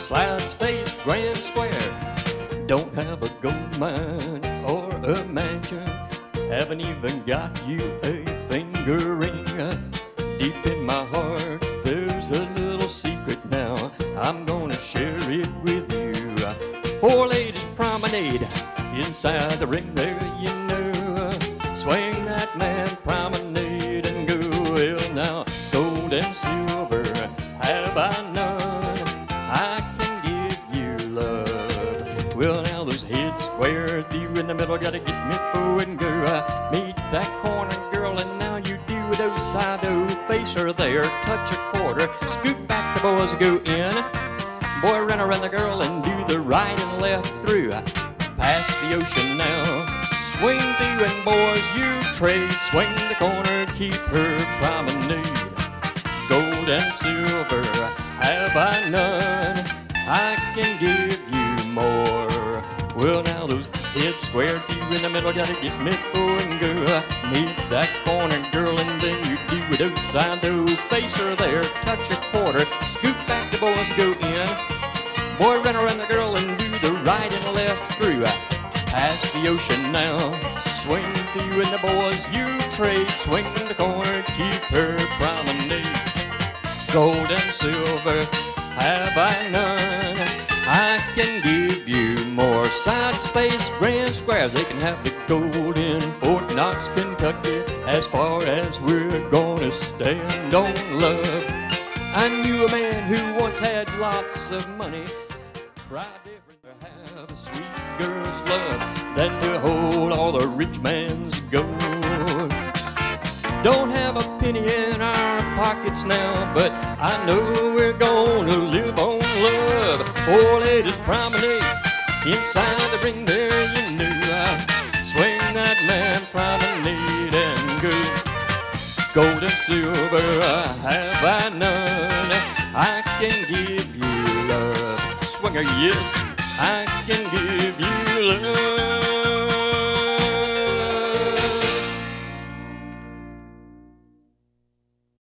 Slides face, grand square. Don't have a gold mine or a mansion. Haven't even got you a finger ring. Deep in my heart, there's a little secret now. I'm gonna share it with you. Four ladies promenade inside the ring there, you know. Swing that man, promenade and go. Well, now, gold and silver have I none. I can give you love. Well, now those heads square, you in the middle, gotta get me forward and go. Meet that corner girl, and now you do those side-o face her there. Touch a quarter, scoop back, the boys go in. Boy, run around the girl and do the right and left through. Past the ocean now, swing through, and boys, you trade. Swing the corner, keep her promenade. Gold and silver have I none. I can give you more. Well, now those heads square, you in the middle, gotta get me forward and go. Meet that corner girl, and then you do those side-o face her there. Touch a quarter, scoop back, the boys go in. Boy, run around the girl and do the right and left through. Past the ocean now, swing through, and the boys you trade. Swing the corner, keep her promenade. Gold and silver have I none. I can give you more. Side space, grand square, they can have the gold in Fort Knox, Kentucky. As far as we're gonna stand on love. I knew a man who once had lots of money. Cried different to have a sweet girl's love than to hold all the rich man's gold. Don't have a penny in our pockets now, but I know we're gonna live on love. Four ladies promenade inside the ring there, you knew. Swing that man, promenade and go. Gold and silver have I none. I can give you love. Swinger, yes, I can give you love.